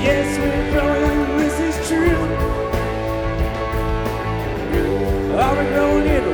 Yes, we're growing, this is true. Are we growing in